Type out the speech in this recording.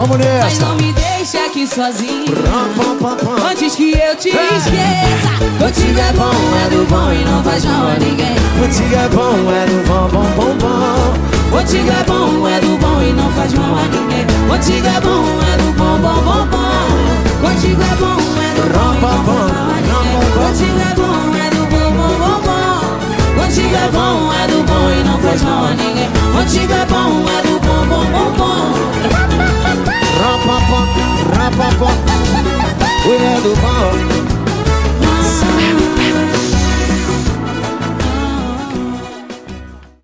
vamos nessa. Mas não me deixe aqui sozinho antes que eu te esqueça. Contigo é bom, é do bom e não faz mal a ninguém. Contigo é bom, é do bom